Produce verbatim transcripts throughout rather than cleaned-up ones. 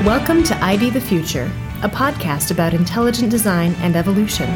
Welcome to I D the Future, a podcast about intelligent design and evolution.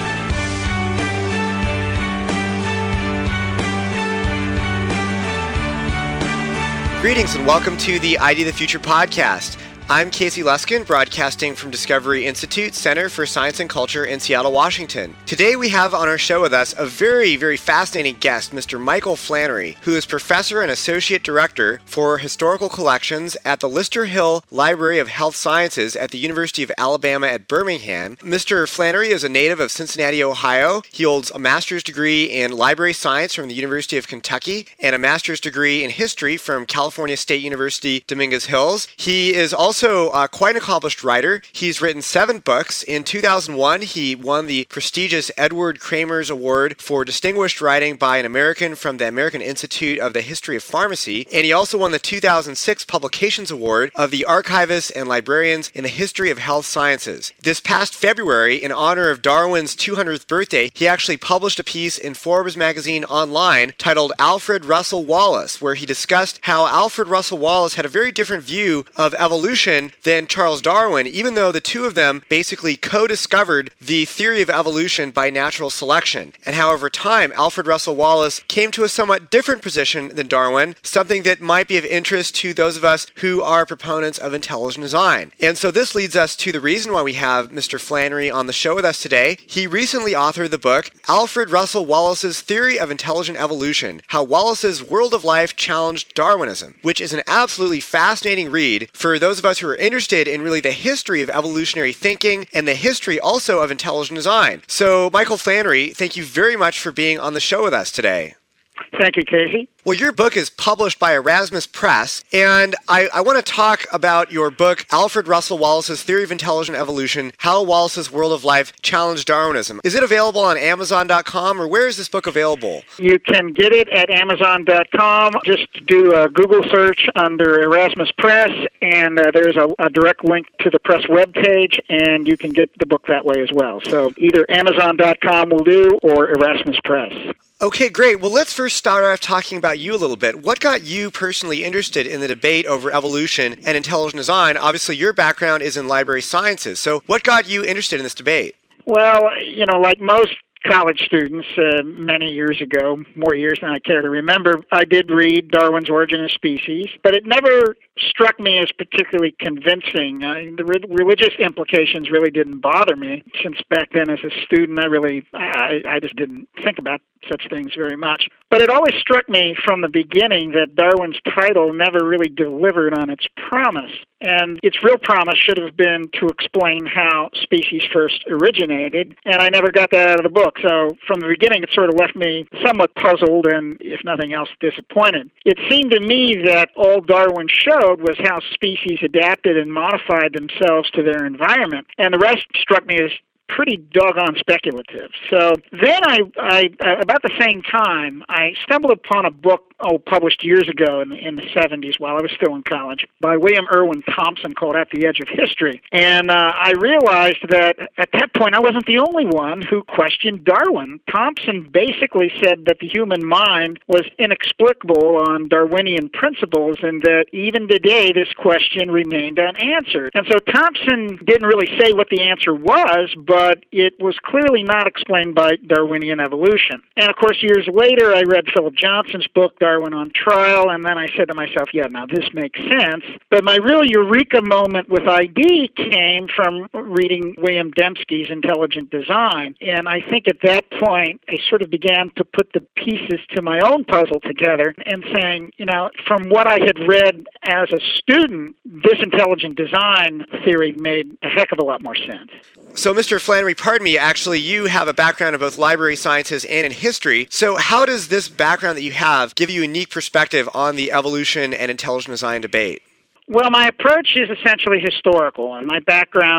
Greetings and welcome to the I D the Future podcast. I'm Casey Luskin, broadcasting from Discovery Institute Center for Science and Culture in Seattle, Washington. Today we have on our show with us a very, very fascinating guest, Mister Michael Flannery, who is Professor and Associate Director for Historical Collections at the Lister Hill Library of Health Sciences at the University of Alabama at Birmingham. Mister Flannery is a native of Cincinnati, Ohio. He holds a master's degree in library science from the University of Kentucky and a master's degree in history from California State University, Dominguez Hills. He is also Also, uh, quite an accomplished writer. He's written seven books. In two thousand one, he won the prestigious Edward Kramers Award for Distinguished Writing by an American from the American Institute of the History of Pharmacy, and he also won the two thousand six Publications Award of the Archivists and Librarians in the History of Health Sciences. This past February, in honor of Darwin's two hundredth birthday, he actually published a piece in Forbes magazine online titled Alfred Russel Wallace, where he discussed how Alfred Russel Wallace had a very different view of evolution than Charles Darwin, even though the two of them basically co-discovered the theory of evolution by natural selection. And how over time, Alfred Russel Wallace came to a somewhat different position than Darwin, something that might be of interest to those of us who are proponents of intelligent design. And so this leads us to the reason why we have Mister Flannery on the show with us today. He recently authored the book, Alfred Russel Wallace's Theory of Intelligent Evolution, How Wallace's World of Life Challenged Darwinism, which is an absolutely fascinating read for those of us who are interested in really the history of evolutionary thinking and the history also of intelligent design. So, Michael Flannery, thank you very much for being on the show with us today. Thank you, Casey. Well, your book is published by Erasmus Press, and I, I want to talk about your book, Alfred Russel Wallace's Theory of Intelligent Evolution, How Wallace's World of Life Challenged Darwinism. Is it available on Amazon dot com, or where is this book available? You can get it at Amazon dot com. Just do a Google search under Erasmus Press, and uh, there's a, a direct link to the press webpage, and you can get the book that way as well. So either Amazon dot com will do, or Erasmus Press. Okay, great. Well, let's first start off talking about you a little bit. What got you personally interested in the debate over evolution and intelligent design? Obviously, your background is in library sciences. So what got you interested in this debate? Well, you know, like most college students uh, many years ago, more years than I care to remember, I did read Darwin's Origin of Species, but it never struck me as particularly convincing. Uh, the re- religious implications really didn't bother me, since back then as a student I really, I, I just didn't think about such things very much. But it always struck me from the beginning that Darwin's title never really delivered on its promise. And its real promise should have been to explain how species first originated, and I never got that out of the book. So from the beginning, it sort of left me somewhat puzzled and, if nothing else, disappointed. It seemed to me that all Darwin showed was how species adapted and modified themselves to their environment, and the rest struck me as pretty doggone speculative. So then I, I uh, about the same time, I stumbled upon a book oh, published years ago in the, in the seventies while I was still in college by William Irwin Thompson called At the Edge of History. And uh, I realized that at that point I wasn't the only one who questioned Darwin. Thompson basically said that the human mind was inexplicable on Darwinian principles and that even today this question remained unanswered. And so Thompson didn't really say what the answer was, but but it was clearly not explained by Darwinian evolution. And of course, years later, I read Philip Johnson's book, Darwin on Trial, and then I said to myself, yeah, now this makes sense. But my real eureka moment with I D came from reading William Dembski's Intelligent Design. And I think at that point, I sort of began to put the pieces to my own puzzle together and saying, you know, from what I had read as a student, this intelligent design theory made a heck of a lot more sense. So, Mister Flannery, pardon me, actually, you have a background in both library sciences and in history. So how does this background that you have give you a unique perspective on the evolution and intelligent design debate? Well, my approach is essentially historical, and my background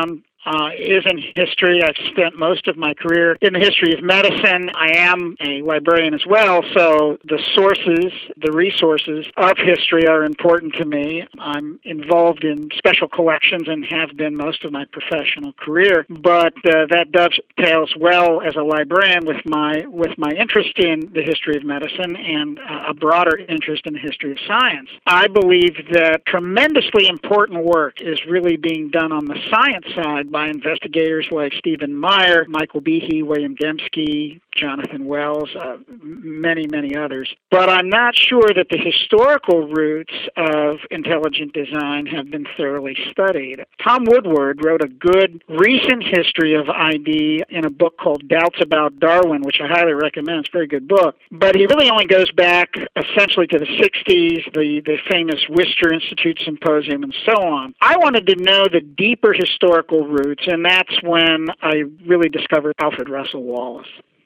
uh, is in history. I've spent most of my career in the history of medicine. I am a librarian as well, so the sources, the resources of history are important to me. I'm involved in special collections and have been most of my professional career, but uh, that dovetails well as a librarian with my with my interest in the history of medicine and uh, a broader interest in the history of science. I believe that tremendously important work is really being done on the science side by investigators like Stephen Meyer, Michael Behe, William Dembski, Jonathan Wells, uh, many, many others. But I'm not sure that the historical roots of intelligent design have been thoroughly studied. Tom Woodward wrote a good recent history of I D in a book called Doubts About Darwin, which I highly recommend. It's a very good book. But he really only goes back essentially to the sixties, the, the famous Worcester Institute Symposium, and so on. I wanted to know the deeper historical roots, and that's when I really discovered Alfred Russel Wallace.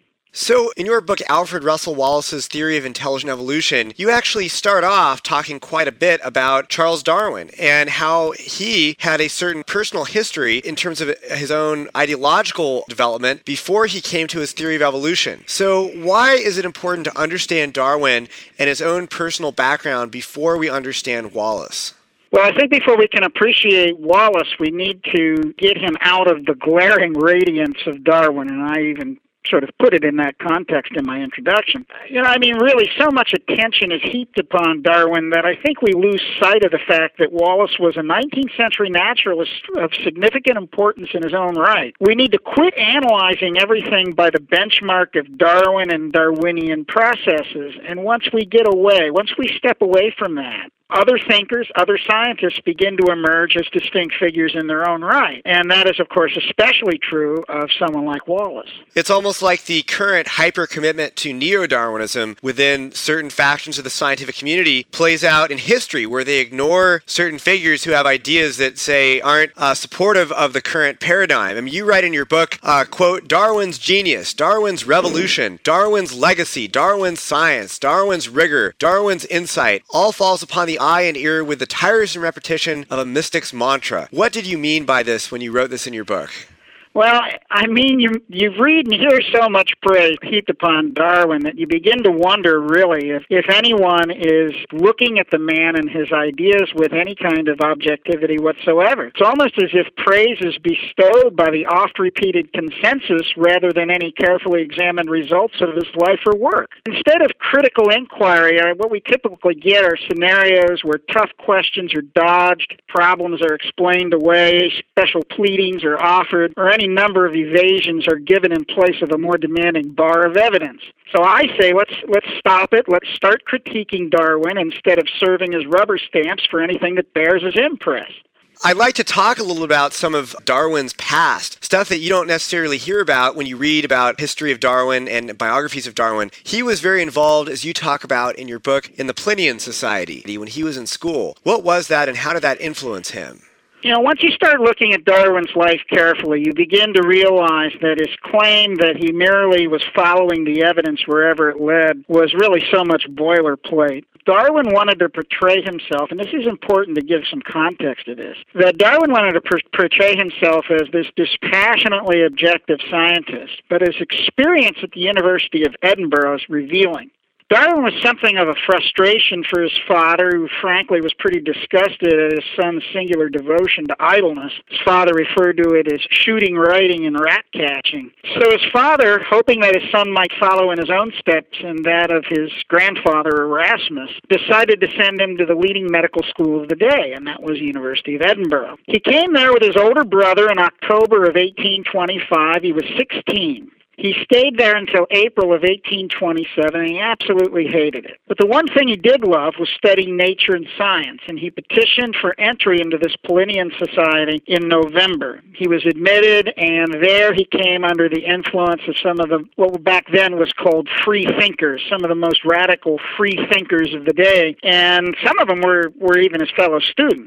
So, in your book, Alfred Russel Wallace's Theory of Intelligent Evolution, you actually start off talking quite a bit about Charles Darwin and how he had a certain personal history in terms of his own ideological development before he came to his theory of evolution. So, why is it important to understand Darwin and his own personal background before we understand Wallace? Well, I think before we can appreciate Wallace, we need to get him out of the glaring radiance of Darwin, and I even sort of put it in that context in my introduction. You know, I mean, really, so much attention is heaped upon Darwin that I think we lose sight of the fact that Wallace was a nineteenth century naturalist of significant importance in his own right. We need to quit analyzing everything by the benchmark of Darwin and Darwinian processes. And once we get away, once we step away from that, other thinkers, other scientists begin to emerge as distinct figures in their own right. And that is, of course, especially true of someone like Wallace. It's almost like the current hyper-commitment to neo-Darwinism within certain factions of the scientific community plays out in history, where they ignore certain figures who have ideas that, say, aren't uh, supportive of the current paradigm. I mean, you write in your book, uh, quote, Darwin's genius, Darwin's revolution, Darwin's legacy, Darwin's science, Darwin's rigor, Darwin's insight, all falls upon the eye and ear with the tiresome repetition of a mystic's mantra. What did you mean by this when you wrote this in your book? Well, I mean, you you read and hear so much praise heaped upon Darwin that you begin to wonder, really, if, if anyone is looking at the man and his ideas with any kind of objectivity whatsoever. It's almost as if praise is bestowed by the oft-repeated consensus rather than any carefully examined results of his life or work. Instead of critical inquiry, what we typically get are scenarios where tough questions are dodged, problems are explained away, special pleadings are offered, or any number of evasions are given in place of a more demanding bar of evidence. So I say let's let's stop it. Let's start critiquing Darwin instead of serving as rubber stamps for anything that bears his impress. I'd like to talk a little about some of Darwin's past, stuff that you don't necessarily hear about when you read about history of Darwin and biographies of Darwin. He was very involved, as you talk about in your book, in the Plinian Society when he was in school. What was that, and how did that influence him? You know, once you start looking at Darwin's life carefully, you begin to realize that his claim that he merely was following the evidence wherever it led was really so much boilerplate. Darwin wanted to portray himself, and this is important to give some context to this, that Darwin wanted to per- portray himself as this dispassionately objective scientist, but his experience at the University of Edinburgh is revealing. Darwin was something of a frustration for his father, who frankly was pretty disgusted at his son's singular devotion to idleness. His father referred to it as shooting, writing, and rat-catching. So his father, hoping that his son might follow in his own steps and that of his grandfather Erasmus, decided to send him to the leading medical school of the day, and that was the University of Edinburgh. He came there with his older brother in October of eighteen twenty-five. He was sixteen. He stayed there until April of eighteen twenty-seven, and he absolutely hated it. But the one thing he did love was studying nature and science, and he petitioned for entry into this Plinian Society in November. He was admitted, and there he came under the influence of some of the, what back then was called free thinkers, some of the most radical free thinkers of the day, and some of them were, were even his fellow students.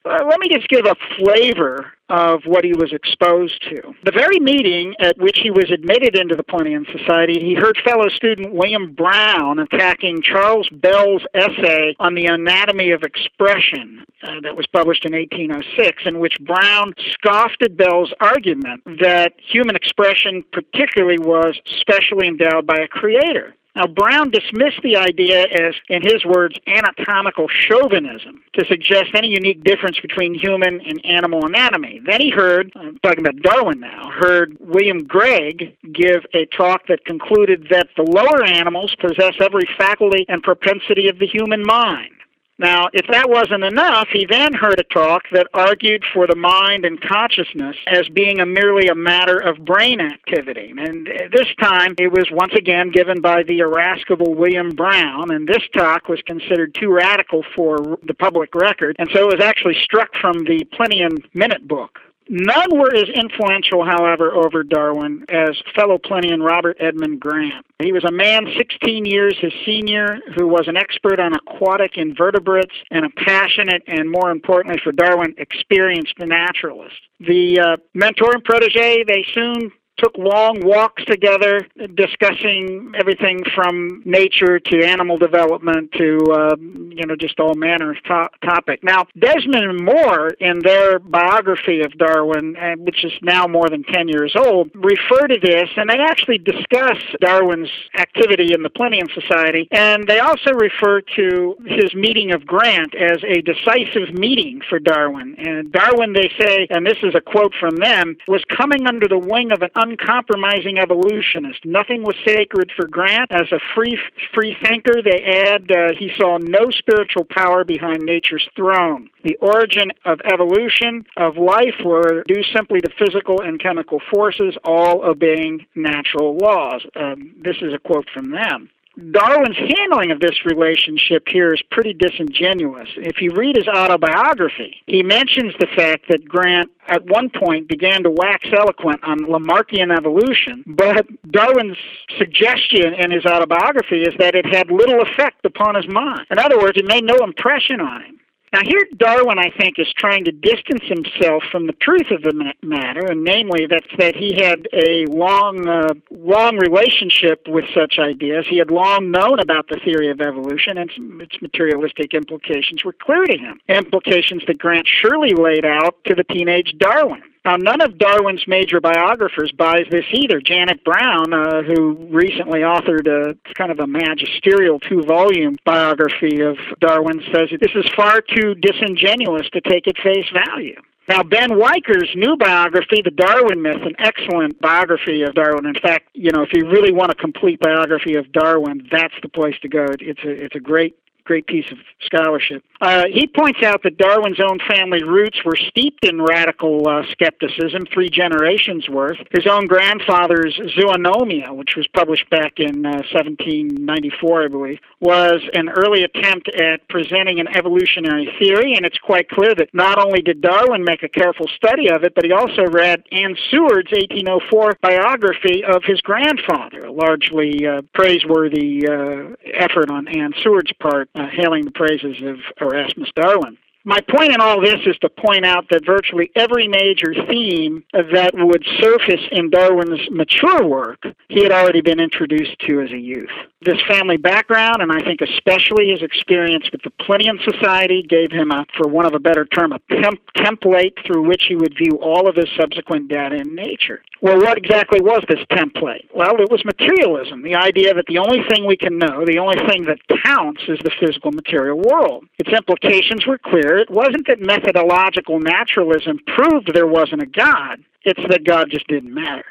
Uh, let me just give a flavor of what he was exposed to. The very meeting at which he was admitted into the Plinian Society, he heard fellow student William Brown attacking Charles Bell's essay on the anatomy of expression uh, that was published in eighteen oh six, in which Brown scoffed at Bell's argument that human expression particularly was specially endowed by a creator. Now, Brown dismissed the idea as, in his words, anatomical chauvinism, to suggest any unique difference between human and animal anatomy. Then he heard, I'm talking about Darwin now, heard William Gregg give a talk that concluded that the lower animals possess every faculty and propensity of the human mind. Now, if that wasn't enough, he then heard a talk that argued for the mind and consciousness as being a merely a matter of brain activity. And this time, it was once again given by the irascible William Brown, and this talk was considered too radical for the public record, and so it was actually struck from the Plinian Minute Book. None were as influential, however, over Darwin as fellow Plinian Robert Edmund Grant. He was a man sixteen years his senior who was an expert on aquatic invertebrates and a passionate and, more importantly for Darwin, experienced naturalist. The uh, mentor and protege, they soon took long walks together, discussing everything from nature to animal development to, uh, you know, just all manner of to- topic. Now, Desmond and Moore, in their biography of Darwin, uh, which is now more than ten years old, refer to this, and they actually discuss Darwin's activity in the Plinian Society, and they also refer to his meeting of Grant as a decisive meeting for Darwin. And Darwin, they say, and this is a quote from them, was coming under the wing of an uncompromising evolutionist. Nothing was sacred for Grant. As a free free thinker, they add, uh, he saw no spiritual power behind nature's throne. The origin of evolution, of life, were due simply to physical and chemical forces, all obeying natural laws. Um, this is a quote from them. Darwin's handling of this relationship here is pretty disingenuous. If you read his autobiography, he mentions the fact that Grant at one point began to wax eloquent on Lamarckian evolution, but Darwin's suggestion in his autobiography is that it had little effect upon his mind. In other words, it made no impression on him. Now, here Darwin, I think, is trying to distance himself from the truth of the matter, and namely that that he had a long, uh, long relationship with such ideas. He had long known about the theory of evolution, and its materialistic implications were clear to him, implications that Grant surely laid out to the teenage Darwin. Now, none of Darwin's major biographers buys this either. Janet Brown, uh, who recently authored a kind of a magisterial two-volume biography of Darwin, says this is far too disingenuous to take at face value. Now, Ben Weiker's new biography, The Darwin Myth, an excellent biography of Darwin. In fact, you know, if you really want a complete biography of Darwin, that's the place to go. It's a, it's a great great piece of scholarship. Uh, he points out that Darwin's own family roots were steeped in radical uh, skepticism, three generations worth. His own grandfather's Zoonomia, which was published back in uh, seventeen ninety-four, I believe, was an early attempt at presenting an evolutionary theory, and it's quite clear that not only did Darwin make a careful study of it, but he also read Anne Seward's eighteen oh four biography of his grandfather, a largely uh, praiseworthy uh, effort on Anne Seward's part, Uh, hailing the praises of Erasmus Darwin. My point in all this is to point out that virtually every major theme that would surface in Darwin's mature work, he had already been introduced to as a youth. This family background, and I think especially his experience with the Plinian Society, gave him, a, for want of a better term, a temp- template through which he would view all of his subsequent data in nature. Well, what exactly was this template? Well, it was materialism, the idea that the only thing we can know, the only thing that counts is the physical material world. Its implications were clear. It wasn't that methodological naturalism proved there wasn't a God. It's that God just didn't matter.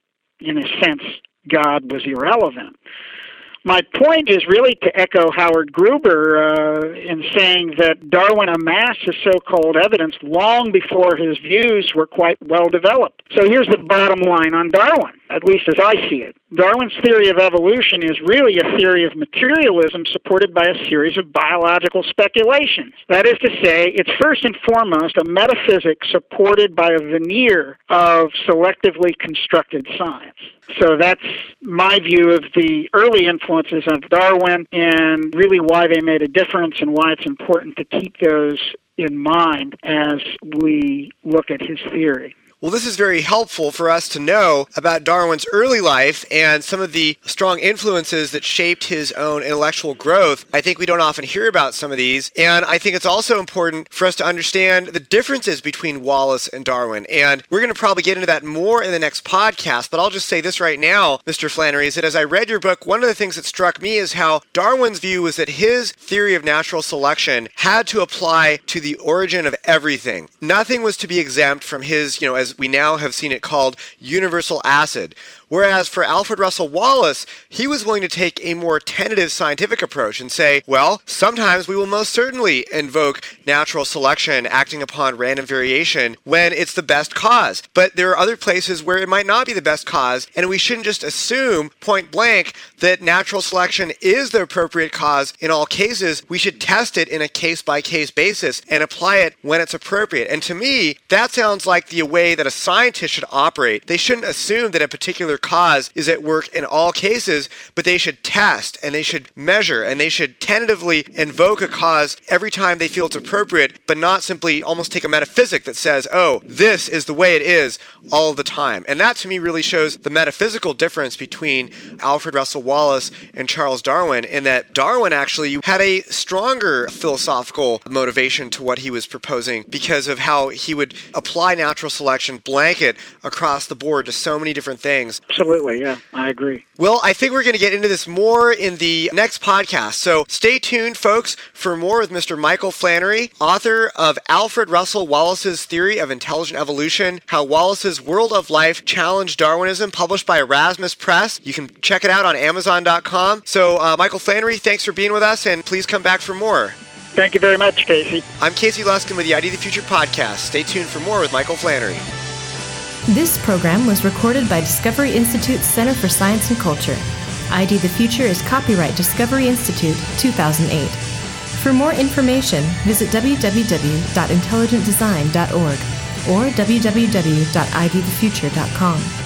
In a sense, God was irrelevant. My point is really to echo Howard Gruber uh, in saying that Darwin amassed his so-called evidence long before his views were quite well developed. So here's the bottom line on Darwin, at least as I see it. Darwin's theory of evolution is really a theory of materialism supported by a series of biological speculations. That is to say, it's first and foremost a metaphysics supported by a veneer of selectively constructed science. So that's my view of the early influences of Darwin and really why they made a difference and why it's important to keep those in mind as we look at his theory. Well, this is very helpful for us to know about Darwin's early life and some of the strong influences that shaped his own intellectual growth. I think we don't often hear about some of these, and I think it's also important for us to understand the differences between Wallace and Darwin. And we're going to probably get into that more in the next podcast, but I'll just say this right now, Mister Flannery, is that as I read your book, one of the things that struck me is how Darwin's view was that his theory of natural selection had to apply to the origin of everything. Nothing was to be exempt from his, you know, as we now have seen it called, universal acid. Whereas for Alfred Russel Wallace, he was willing to take a more tentative scientific approach and say, well, sometimes we will most certainly invoke natural selection acting upon random variation when it's the best cause. But there are other places where it might not be the best cause, and we shouldn't just assume point blank that natural selection is the appropriate cause in all cases. We should test it in a case-by-case basis and apply it when it's appropriate. And to me, that sounds like the way that a scientist should operate. They shouldn't assume that a particular cause is at work in all cases, but they should test and they should measure and they should tentatively invoke a cause every time they feel it's appropriate, but not simply almost take a metaphysic that says, oh, this is the way it is all of the time. And that to me really shows the metaphysical difference between Alfred Russel Wallace and Charles Darwin, in that Darwin actually had a stronger philosophical motivation to what he was proposing because of how he would apply natural selection blanket across the board to so many different things. Absolutely, yeah, I agree. Well, I think we're going to get into this more in the next podcast, so stay tuned, folks, for more with Mister Michael Flannery, author of Alfred Russel Wallace's Theory of Intelligent Evolution, How Wallace's World of Life Challenged Darwinism, published by Erasmus Press. You can check it out on amazon dot com. So, uh, Michael Flannery, thanks for being with us, and please come back for more. Thank you very much, Casey. I'm Casey Luskin with the I D the Future podcast. Stay tuned for more with Michael Flannery. This program was recorded by Discovery Institute's Center for Science and Culture. I D the Future is copyright Discovery Institute, two thousand eight. For more information, visit w w w dot intelligent design dot org or w w w dot i d the future dot com.